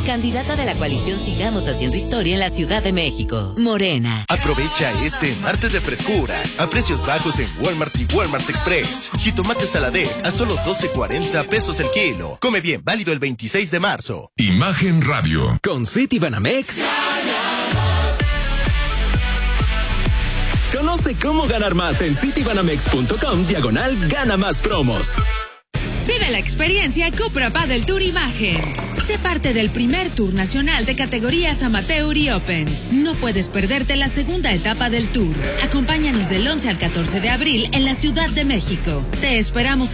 candidata de la coalición Sigamos Haciendo Historia en la Ciudad de México. Morena. Aprovecha este martes de frescura a precios bajos en Walmart y Walmart Express. Jitomate Saladez a solo 12.40 pesos el kilo. Come bien, válido el 26 de marzo. Imagen Radio. Con Citibanamex. Conoce cómo ganar más en citibanamex.com/gana más promos. Vive la experiencia Cupra Padel Tour Imagen. Sé parte del primer tour nacional de categorías Amateur y Open. No puedes perderte la segunda etapa del tour. Acompáñanos del 11 al 14 de abril en la Ciudad de México. Te esperamos